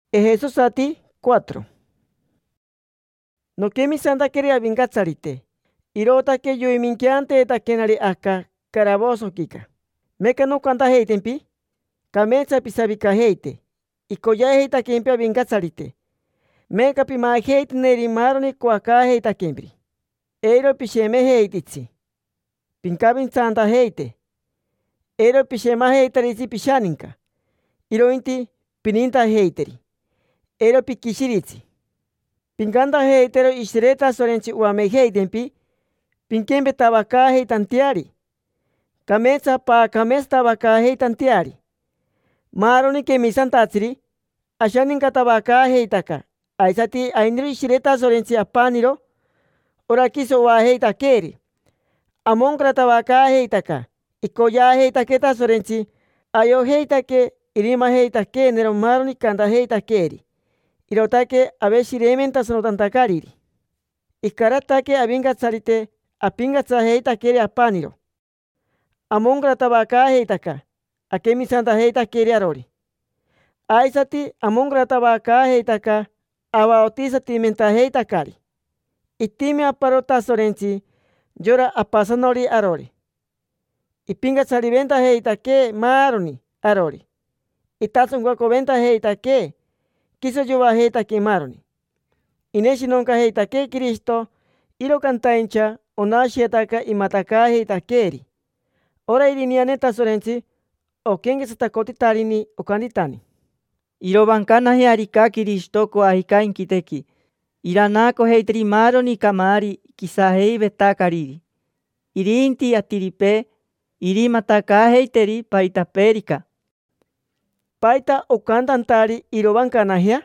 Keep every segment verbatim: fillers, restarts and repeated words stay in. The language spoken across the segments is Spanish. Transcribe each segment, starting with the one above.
Jesús a ti, cuatro. No que mi santa quería vingatzarite. Irota que yo y minquiante eta kenari aka caraboso kika. Meca no canta heitempi. Camecha pisabika heite. Y coya heita kempia vingatzarite. Meca pima heite neri maroni kuaka heita kempri. Eiro picheme heititsi. Pinkabin santa heite. Eiro pichema heitarisi pichaninka. Iro inti pininta heiteri. Eiro pikishiritsi. Pinkanta heitero ishreta sorenchi uame heitempi. Pinkembe tabaka heitantiari. Kamesa pa kames tabaka heitantiari. Maroni ke misantatsiri. Ashaninka tabaka heitaka. Aisati ainri ishreta sorenchi apaniro. Ora kiso wa heitakeri. Amonkra tabaka heitaka. Ikoya heitaketa sorenchi. Ayo heitake irima heitake nero maroni kanda heitakeri. Irotake abeshirementa sonotantakariri. Ikaratake abingatsarite apingatsa heitakeri apaniro. Amonkra tabaka heitaka. Akemi santa heitakeri arori. Aisati amonkra tabaka heitaka. Abaotisati menta heitakari. Itime aparota sorenchi. Yora apasanori arori. Ipingatsari venta heitake maroni arori. Itatsunguako venta heitake. Kiso yuva heitake maroni. Ineshi nonka heitake Cristo. Iro kantaincha onashietaka imataka heitakeri. Ora irinianeta sorenchi. Okengesatakoti타rini okanditani. Iro bankana he arika Cristo ko ahika inkiteki. Iranako heitri maroni kamari kisahei betakariri. Irinti atiripe. Iri mataka heiteri paita perika. Paita okantantari iro bankanahia.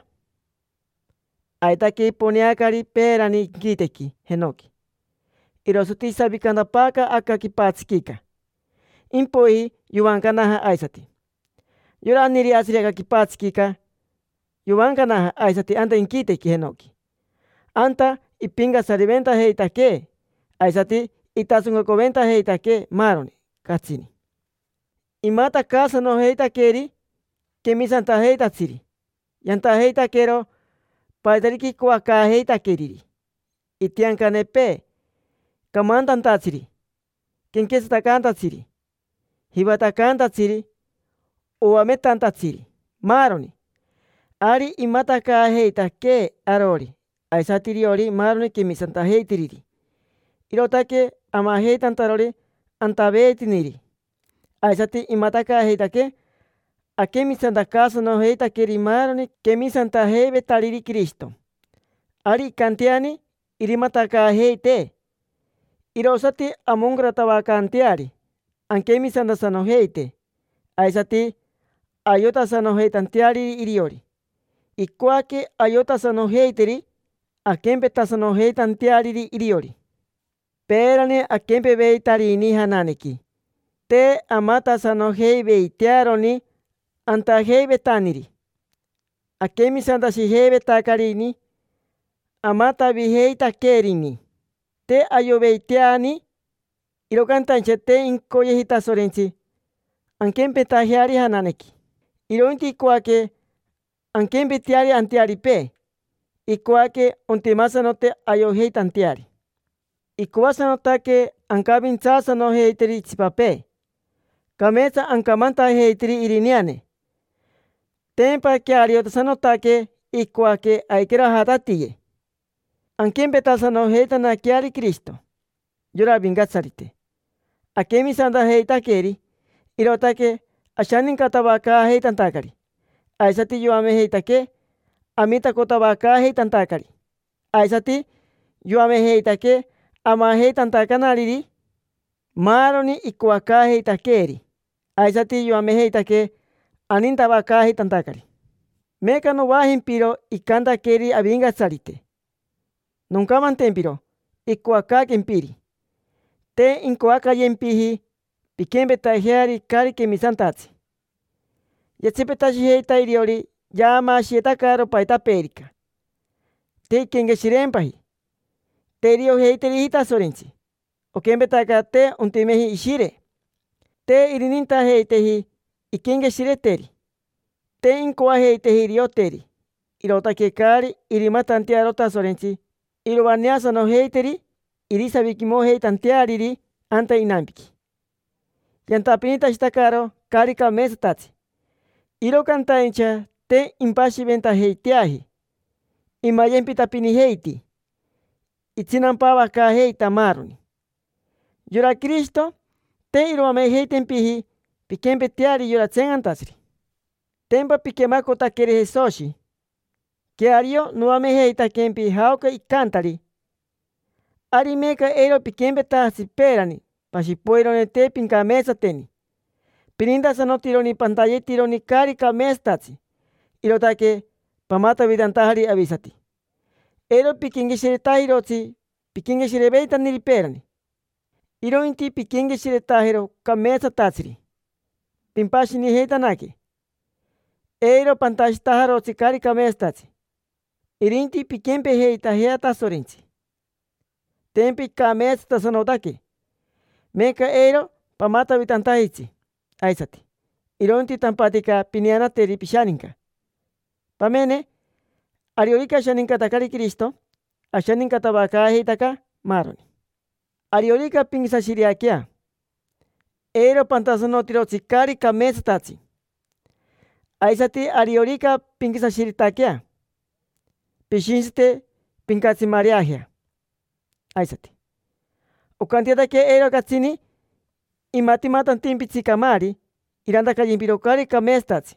Aitaki poniakari perani kiteki henoki. Iro suti sabikanda paka akaki patskika. Impoi yuvankanaha aisati. Yura niri asriaka kipatskika. Yuvankanaha aisati anta inkiteki henoki. Anta ipinga sariventa heitake. Aisati itasungo venta heitake maroni. Katsini. Imata casa no heitakeri. Kemisanta heitatsiri. Yanta heitakero. Paitariki kuaka heitakeriri. Itiankanepe. Kamantantatsiri. Kenkesatakantatsiri. Hibatakantatsiri. Uametantatsiri. Maroni. Ari imataka heitake arori. Aisatiri ori maroni kemisanta heitiriri. Irotake ama heitantarori. Antabetiniri. Aisati imataka heitake. Akemisanta casa no heitakeri maroni kemisanta heibetariri Cristo. Ari kantiani irimataka heite. Irosati amongra tabakantiari. Ankemisanta sano heite. Aisati ayota sano heitantiari iriori. Ikuake ayota sano heiteri. Akempeta sano heitantiari iriori. Perane akempe beitarini hananeki. Te amata sano heibeitiaroni. Anta heibetaniri. Akemisanta si heibetakarini. Amata biheitakerini. Te ayobeitiani. Irokantanche te inkoyehita sorenchi. Ankempeta hiari hananeki. Irointi ikuake. Ankempetiari antiaripe. Ikuake ontimasanote ayoheitantiari. Ikuasanotake ankabintsasa no heiteri tsipape. Kamesa ankamanta heiteri iriniane. Tempa kiariotasanotake ikuake aikera hatatiye. Ankempetasa no heitana kiari Cristo. Yora vingatsarite. Akemisanta heitakeri. Irotake ashaninka tabaka heitantakari. Aisati yuame heitake. Amita kotabaka heitantakari. Aisati yuame heitake. Ama heitantakanariri. Maroni ikuaka heitakeri. Aisati yuame heitake. Anintabaka heitantakari. Meka no wahimpiro ikantakeri abingatsarite. Nunca mantempiro. Ikuaka kempiri. Te inkuaka yempihi. Pikembeta hiari kari kemisantatsi. Yatsipetashi heita iriori. Yama shietakaro paita perika. Te kengeshirempahi. Terio heiteri hita sorenchi. Okembetaka te untimehi ishire. Te irininta heitehi. Ikengeshireteri. Te inkua heitehi rioteri. irotake kari irima tantiaro tasorenchi irobaniasa no heiteri irisabikimo heitantiariri anta inambiki. Yantapinita shitakaro kari kamesa tatsi. Iro kantaincha te impashi venta heitiahi. Imayempi tapini heiti. Itzinampawa ka heita maruni. Yora Cristo te irome heitempihi pikempe tiari yora tsengantasri. Tempa pikemako takere Jesoshi. Kiario nuame heita kempi hauka ikantari. Arimeka ero pikempe tasi perani. Pasipuerone te pinkamesa teni. Pininda sano tironi pantalla tironi kari kamestatsi. Irotake pamata vidantahari avisati. Ero pikingishire tahirotsi pikingishire veita niriperani. Iro inti pikingishire tahiro kamesa tatsiri. Pimpashi ni heitanaki. Ero pantashi taharotsi kari kamestatsi. Irinti pikempe heita heata sorinci. Tempi kamesa tasanotake. Meka ero pamata vitantahitsi. Aisati. Ironti tampatika piniana teri pishaninka. Pamene, ariorika shaninka takari Cristo, ashaninka tabaka heitaka maroni. Ariorika pingsa shiriakia. Ero pantasanotiro tsikari kamesa tatsi. Aisati ariorika pingsa shiritakia. Pishinste pinkatsi mariagia. Aisati. Ukantiata ke ero katsini imati matan timpitsi kamari iranda kayimpiro kari kamestatsi.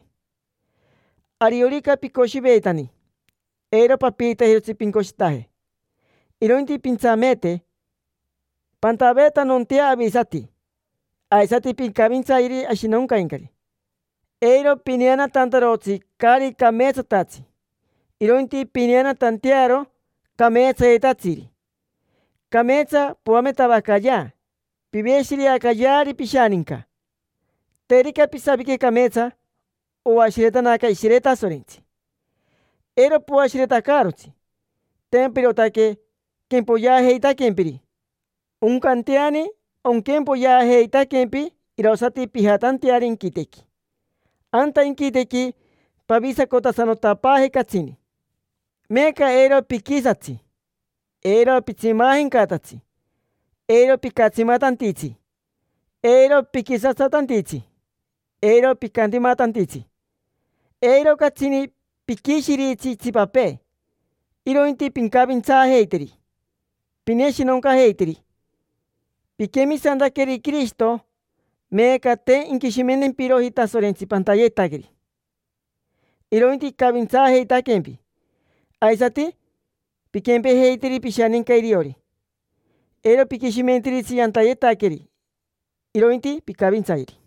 Ariorika pikoshi veitani. Ero papita hirotsi pinkoshitahe. Ironti pinsamete. Pantaveta non tia avisati. Aisati pinkavintsa iri ashinonka inkari. Ero piniana tantarotsi kari kamesatatsi. Ironti piniana tantiaro kamesa etatsiri. Kamesa puame tabakaya. Pibeshiri akayari pishaninka. Terika pisabike kamesa o ashireta naka ishireta sorinci. Ero pu ashireta karotsi. Tempirotake kempo ya heita kempiri. Un kantiani on kempo ya heita kempi irosati pihatantiari inkiteki. Anta inkiteki pavisa kota sanotapahe katsini. Meka ero pikisatsi. Ero pitsimahin katatsi. Ero pikatsimatantitsi. Ero pikisasatantitsi. Ero pikantimatantitsi. Ero katsini pikishiritsi tsipape. Iro inti pinkavintsa heiteri. Pineshinonka heiteri. Pikemisanda keri Cristo. Meka te inkishimenen pirohita sorensi pantayetakeri. Iro inti kavintsa heita kempi. Aisati pikempe heiteri pishaninka iriori. Ero pikishimentiri siyantayetakeri. Iro inti pikavintsa iri.